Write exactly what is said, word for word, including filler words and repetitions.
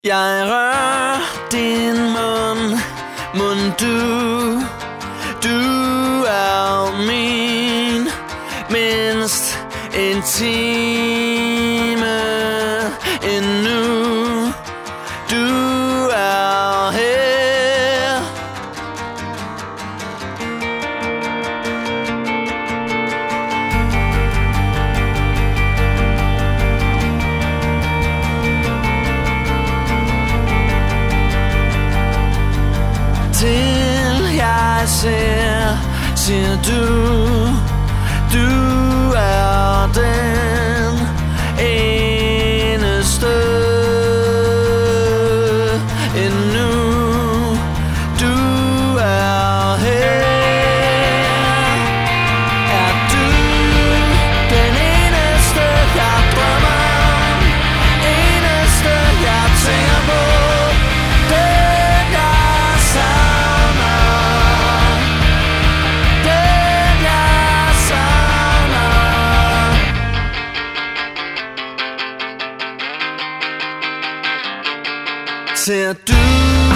Jeg rører din mund, mund du, du er min, mindst en time endnu, du er her. Til jeg ser, siger du, du er den eneste endnu, du er her. Er du den eneste jeg drømmer om, eneste jeg tænker på, den jeg savner, den jeg savner. Ser du